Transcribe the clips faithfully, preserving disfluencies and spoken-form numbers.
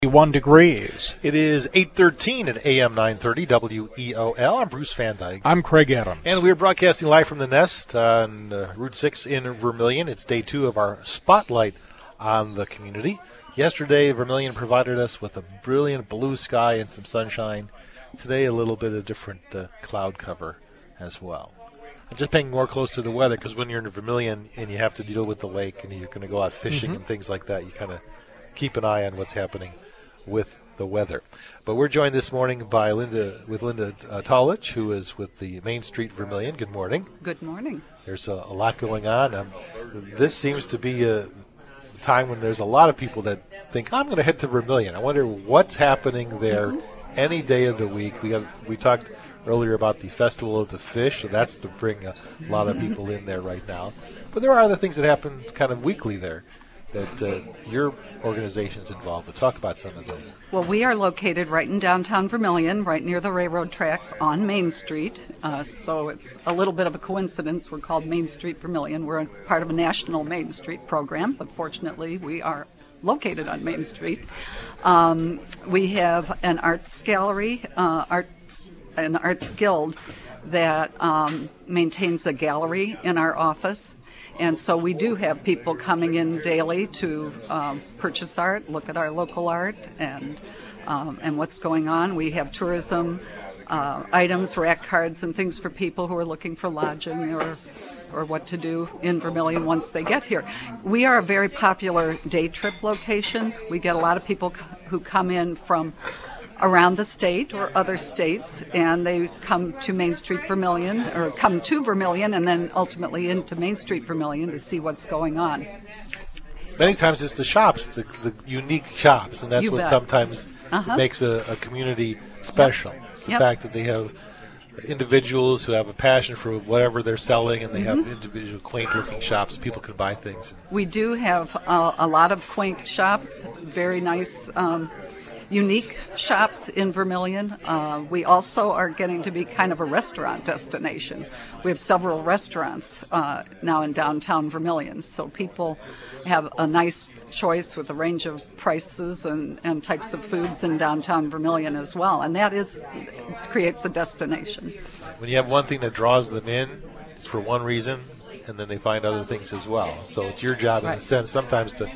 One degrees. It is eight thirteen at A M nine thirty W E O L. I'm Bruce Van Dyke. I'm Craig Adams. And we're broadcasting live from the Nest on uh, Route six in Vermilion. It's day two of our spotlight on the community. Yesterday, Vermilion provided us with a brilliant blue sky and some sunshine. Today, a little bit of different uh, cloud cover as well. I'm just paying more close to the weather because when you're in Vermilion and you have to deal with the lake and you're going to go out fishing mm-hmm. and things like that, you kind of keep an eye on what's happening with the weather. But we're joined this morning by Linda, with Linda uh, Tollich, who is with the Main Street Vermilion. Good morning. Good morning. There's a, a lot going on. Um, this seems to be a time when there's a lot of people that think, I'm going to head to Vermilion. I wonder what's happening there mm-hmm. any day of the week. We got, we talked earlier about the Festival of the Fish, so that's to bring a lot of people in there right now. But there are other things that happen kind of weekly there that uh, your organization's involved with. Talk about some of them. Well, we are located right in downtown Vermilion, right near the railroad tracks on Main Street. Uh, so it's a little bit of a coincidence. We're called Main Street Vermilion. We're a part of a national Main Street program, but fortunately we are located on Main Street. Um, we have an arts gallery, uh, arts, an arts guild that um, maintains a gallery in our office. And so we do have people coming in daily to um, purchase art, look at our local art, and um, and what's going on. We have tourism uh, items, rack cards, and things for people who are looking for lodging or or what to do in Vermilion once they get here. We are a very popular day trip location. We get a lot of people c- who come in from around the state or other states, and they come to Main Street Vermilion, or come to Vermilion and then ultimately into Main Street Vermilion to see what's going on. Many times it's the shops, the, the unique shops, and that's You what bet. sometimes uh-huh. makes a, a community special. Yep. It's the Yep. fact that they have individuals who have a passion for whatever they're selling, and they mm-hmm. have individual quaint-looking shops. People can buy things. We do have uh, a lot of quaint shops, very nice um, unique shops in Vermilion. Uh, we also are getting to be kind of a restaurant destination. We have several restaurants uh, now in downtown Vermilion, so people have a nice choice with a range of prices and, and types of foods in downtown Vermilion as well, and that is creates a destination. When you have one thing that draws them in, it's for one reason, and then they find other things as well. So it's your job, right. in a sense, sometimes to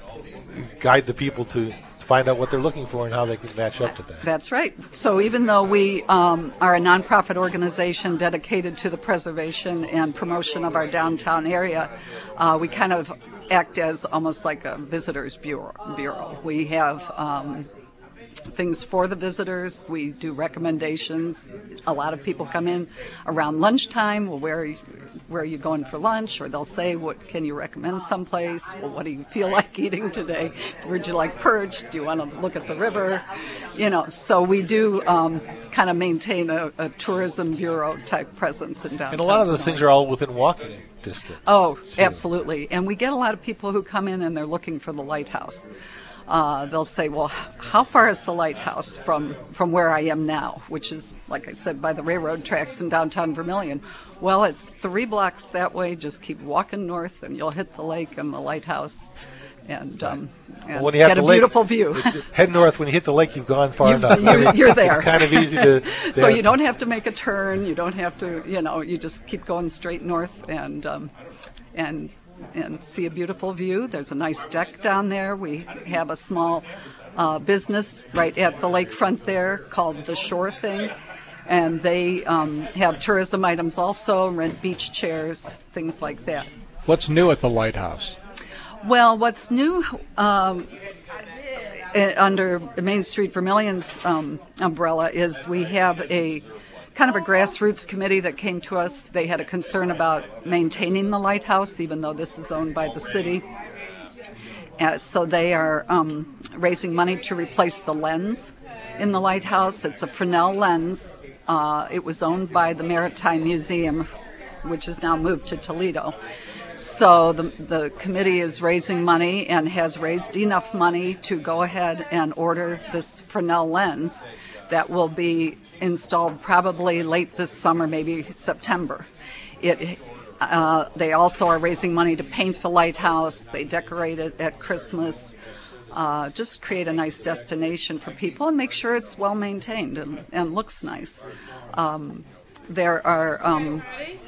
guide the people to find out what they're looking for and how they can match up to that. That's right. So even though we um, are a nonprofit organization dedicated to the preservation and promotion of our downtown area, uh, we kind of act as almost like a visitors bureau. bureau. We have um, things for the visitors. We do recommendations. A lot of people come in around lunchtime. Well, where are you, where are you going for lunch? Or they'll say, "What can you recommend someplace?" Well, what do you feel like eating today? Would you like perch? Do you want to look at the river? You know, so we do um, kind of maintain a, a tourism bureau type presence in downtown. And a lot of those things are all within walking distance. Oh, too. Absolutely. And we get a lot of people who come in and they're looking for the lighthouse. Uh, they'll say, well, how far is the lighthouse from, from where I am now, which is, like I said, by the railroad tracks in downtown Vermilion. Well, it's three blocks that way. Just keep walking north and you'll hit the lake and the lighthouse and, um, and when you have get the a lake, beautiful view. Head north. When you hit the lake, you've gone far You've, enough. you're, you're there. It's kind of easy to... to so have, you don't have to make a turn. You don't have to, you know, you just keep going straight north and um, and and see a beautiful view. There's a nice deck down there. We have a small uh, business right at the lakefront there called The Shore Thing, and they um, have tourism items also, rent beach chairs, things like that. What's new at the lighthouse? Well, what's new um, uh, under Main Street Vermilion's um, umbrella is we have a kind of a grassroots committee that came to us. They had a concern about maintaining the lighthouse, even though this is owned by the city. Uh, so they are um, raising money to replace the lens in the lighthouse. It's a Fresnel lens. Uh, it was owned by the Maritime Museum, which is now moved to Toledo. So the, the committee is raising money and has raised enough money to go ahead and order this Fresnel lens that will be installed probably late this summer, maybe September. It, uh, they also are raising money to paint the lighthouse. They decorate it at Christmas. uh, just create a nice destination for people and make sure it's well maintained and, and looks nice. Um, there are um,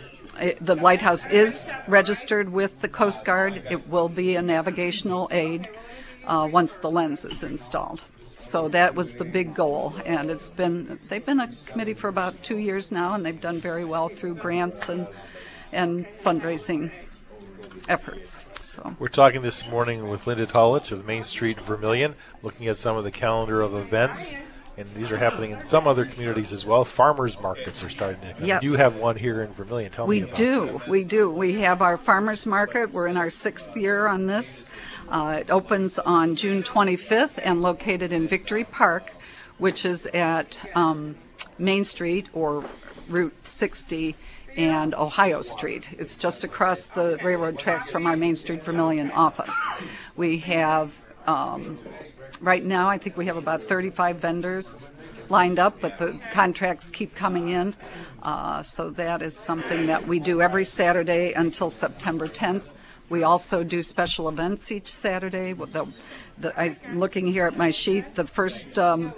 it, the lighthouse is registered with the Coast Guard. It will be a navigational aid uh, once the lens is installed. So that was the big goal, and it's been they've been a committee for about two years now, and they've done very well through grants and and fundraising efforts. So we're talking this morning with Linda Tolich of Main Street Vermilion, looking at some of the calendar of events, and these are happening in some other communities as well. Farmers markets are starting to come. Yes. You have one here in Vermilion. Tell we me about do. that. We do. We have our farmers market. We're in our sixth year on this. Uh, it opens on June twenty-fifth and located in Victory Park, which is at um, Main Street or Route sixty and Ohio Street. It's just across the railroad tracks from our Main Street Vermilion office. We have, um, right now, I think we have about thirty-five vendors lined up, but the contracts keep coming in. Uh, so that is something that we do every Saturday until September tenth. We also do special events each Saturday. The, the, I'm looking here at my sheet. The first, um,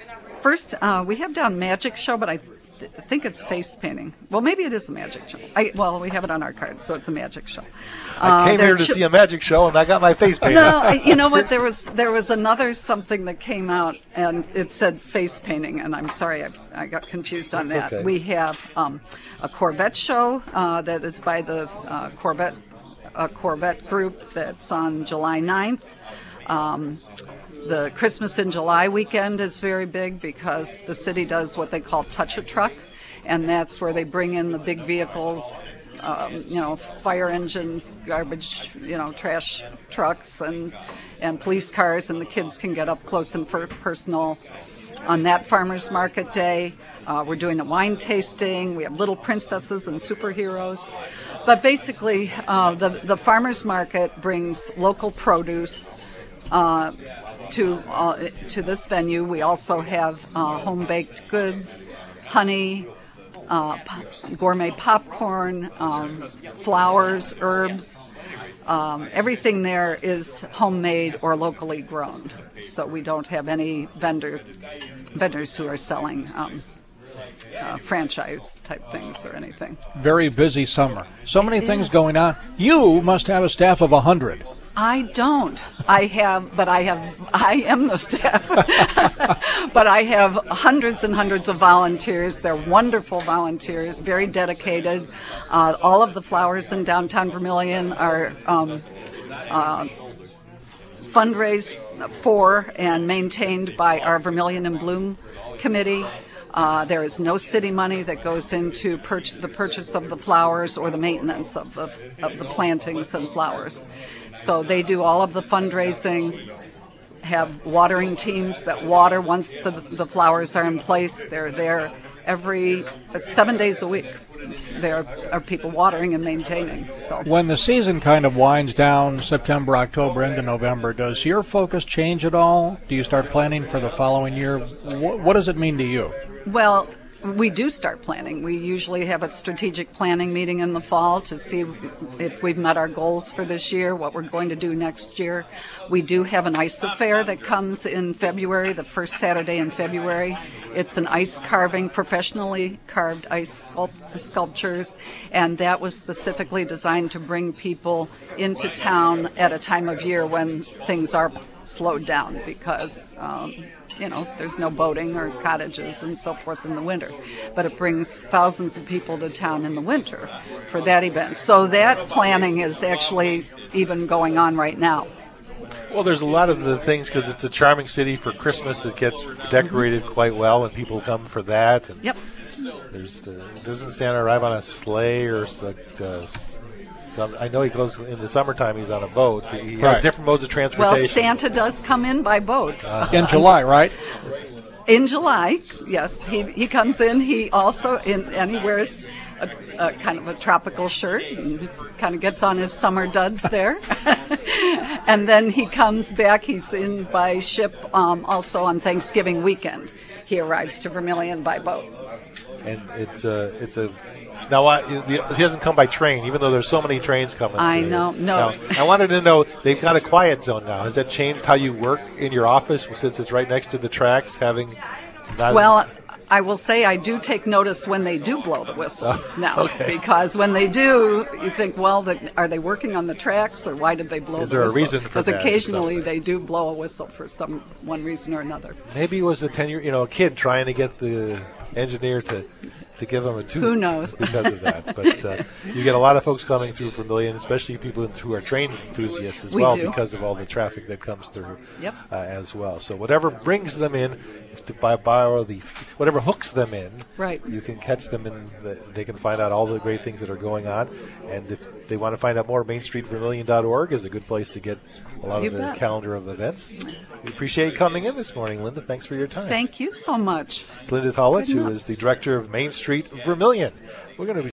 first uh, we have down magic show, but I th- think it's face painting. Well, maybe it is a magic show. I, well, we have it on our cards, so it's a magic show. I came uh, here to ch- see a magic show, and I got my face painted. No, I, you know what? There was there was another something that came out, and it said face painting, and I'm sorry, I, I got confused on That's that. okay. We have um, a Corvette show uh, that is by the uh, Corvette a Corvette group that's on July ninth. Um, the Christmas in July weekend is very big because the city does what they call touch a truck, and that's where they bring in the big vehicles, um, you know, fire engines, garbage, you know, trash trucks, and and police cars, and the kids can get up close and for personal on that farmers market day. Uh, we're doing a wine tasting. We have little princesses and superheroes. But basically, uh, the, the farmers market brings local produce uh, to uh, to this venue. We also have uh, home-baked goods, honey, uh, p- gourmet popcorn, um, flowers, herbs. Um, everything there is homemade or locally grown. So we don't have any vendor, vendors who are selling um, uh, franchise type things or anything. Very busy summer. So many It things is. going on. You must have a staff of a hundred. I don't. I have, but I have, I am the staff. But I have hundreds and hundreds of volunteers. They're wonderful volunteers, very dedicated. Uh, all of the flowers in downtown Vermilion are um, uh, fundraised for and maintained by our Vermilion in Bloom committee. Uh, there is no city money that goes into pur- the purchase of the flowers or the maintenance of the of the plantings and flowers. So they do all of the fundraising, have watering teams that water once the, the flowers are in place. They're there every seven days a week. There are people watering and maintaining. So When the season kind of winds down, September, October, into November, does your focus change at all? Do you start planning for the following year? What, what does it mean to you? Well, we do start planning. We usually have a strategic planning meeting in the fall to see if we've met our goals for this year, what we're going to do next year. We do have an ice affair that comes in February, the first Saturday in February. It's an ice carving, professionally carved ice sculpt- sculptures, and that was specifically designed to bring people into town at a time of year when things are slowed down because um, you know, there's no boating or cottages and so forth in the winter. But it brings thousands of people to town in the winter for that event. So that planning is actually even going on right now. Well, there's a lot of the things because it's a charming city for Christmas. It gets decorated quite well, and people come for that. And Yep. There's the, doesn't Santa arrive on a sleigh or uh, I know he goes in the summertime. He's on a boat. He has Right. different modes of transportation. Well, Santa does come in by boat. In July, right? In July, yes, he he comes in. He also in and he wears a, a kind of a tropical shirt and kind of gets on his summer duds there, and then he comes back. He's in by ship um, also on Thanksgiving weekend. He arrives to Vermilion by boat. And it's a it's a Now, I, it hasn't come by train, even though there's so many trains coming. I through. know, no. Now, I wanted to know, they've got a quiet zone now. Has that changed how you work in your office since it's right next to the tracks, having not Well, I will say I do take notice when they do blow the whistles Oh, now, okay. because when they do, you think, well, the, are they working on the tracks, or why did they blow Is the there a whistle? reason for Because that or occasionally something? they do blow a whistle for some one reason or another. maybe it was a ten year, you know, a kid trying to get the engineer to, to give him a toot. Who knows? Because of that. But uh, you get a lot of folks coming through Vermilion, especially people who are train enthusiasts as We well, do. because of all the traffic that comes through Yep. uh, as well. So whatever brings them in, if to buy, borrow the, whatever hooks them in, Right. you can catch them and the, they can find out all the great things that are going on. And if they want to find out more, main street vermilion dot org is a good place to get a lot You of the bet. calendar of events. We appreciate you coming in this morning, Linda. Thanks for your time. Thank you so much. It's Linda Tolich, Good who enough. is the director of Main Street Vermilion. We're going to be